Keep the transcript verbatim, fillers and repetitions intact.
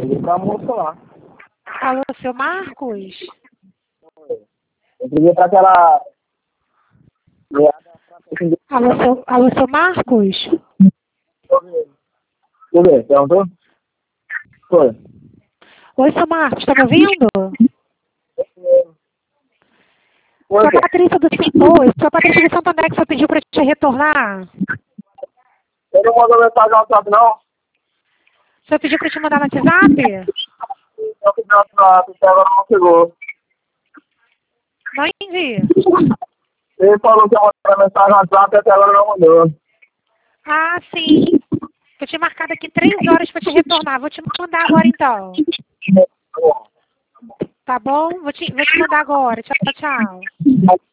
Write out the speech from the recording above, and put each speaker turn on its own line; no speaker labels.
liguei pra moça lá.
Alô, seu Marcos?
Eu liguei pra aquela...
Alô, seu, alô, seu Marcos?
Deixa eu ver, perguntou? Foi.
Oi, seu Marcos, tá me ouvindo?
Foi,
Sou a
pô.
Patrícia do... Oi, sou a Patrícia de Santo André, que você pediu pra te retornar.
Você não mandou mensagem no WhatsApp, não?
Você pediu pra te mandar no WhatsApp?
Eu pedi no WhatsApp, até agora não chegou.
Não entendi.
Ele falou que ia mandar mensagem no WhatsApp, até agora não mandou.
Ah, sim. Eu tinha marcado aqui três horas pra te retornar. Vou te mandar agora, então. Tá bom? Vou te, vou te mandar agora. Tchau, tchau.